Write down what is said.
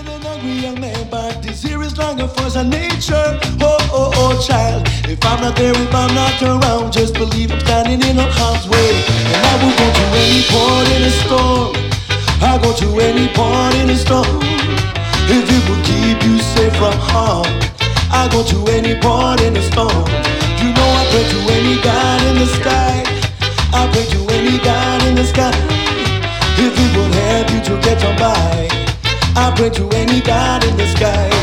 an hungry young man, but this here is longing for some nature. Oh, oh, oh, child. If I'm not there, if I'm not around, just believe I'm standing in a harm's way. And I will go to any port in a storm. I'll go to any port in a storm. If it will keep you safe from harm, I'll go to any port in a storm. You know I pray to any God in the sky. I pray to any God in the sky. If it will help you to get on by, I pray to any God in the sky.